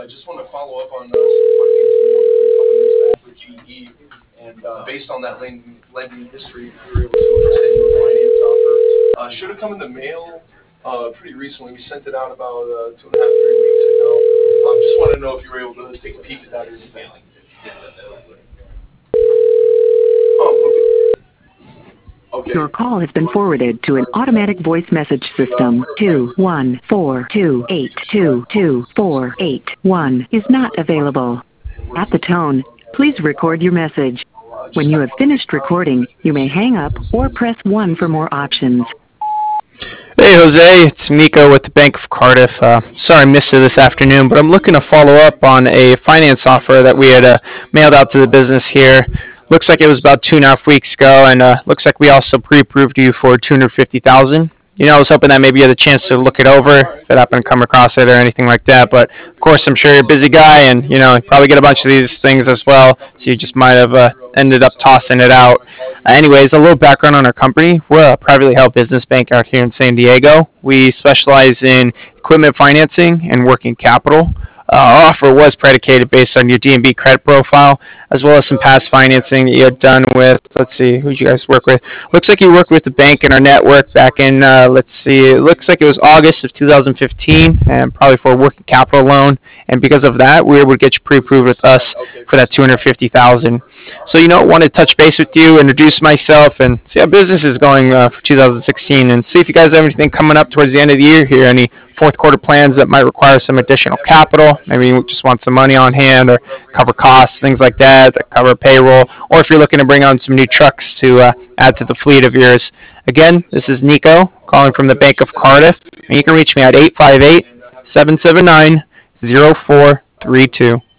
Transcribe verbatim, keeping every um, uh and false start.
I just want to follow up on uh, some financing a couple years back with G E. And uh, based on that lending, lending history, we were able to extend you a finance offer. Uh, should have come in the mail uh, pretty recently. We sent it out about uh, two and a half, three weeks ago. Um, just want to know if you were able to take a peek at that or anything. Oh, okay. Okay. Your call has been forwarded to an automatic voice message system. two one four two eight two two four eight one is not available. At the tone, please record your message. When you have finished recording, you may hang up or press one for more options. Hey Jose, it's Nico with the Bank of Cardiff. Uh, sorry I missed it this afternoon, but I'm looking to follow up on a finance offer that we had uh, mailed out to the business here. Looks like it was about two and a half weeks ago, and uh, looks like we also pre-approved you for two hundred fifty thousand dollars. You know, I was hoping that maybe you had a chance to look it over, if it happened to come across it or anything like that. But of course, I'm sure you're a busy guy, and you know, you probably get a bunch of these things as well. So you just might have uh, ended up tossing it out. Uh, anyways, a little background on our company. We're a privately held business bank out here in San Diego. We specialize in equipment financing and working capital. Uh, our offer was predicated based on your D and B credit profile, as well as some past financing that you had done with, let's see, who did you guys work with? Looks like you worked with the bank in our network back in, uh, let's see, it looks like it was August of two thousand fifteen, and probably for a working capital loan. And because of that, we were able to get you pre-approved with us for that two hundred fifty thousand dollars. So, you know, I want to touch base with you, introduce myself, and see how business is going uh, for two thousand sixteen, and see if you guys have anything coming up towards the end of the year here, any fourth quarter plans that might require some additional capital. Maybe you just want some money on hand or cover costs, things like that, that cover payroll, or if you're looking to bring on some new trucks to uh, add to the fleet of yours. Again, this is Nico calling from the Bank of Cardiff, and you can reach me at eight five eight, seven seven nine, zero four three two.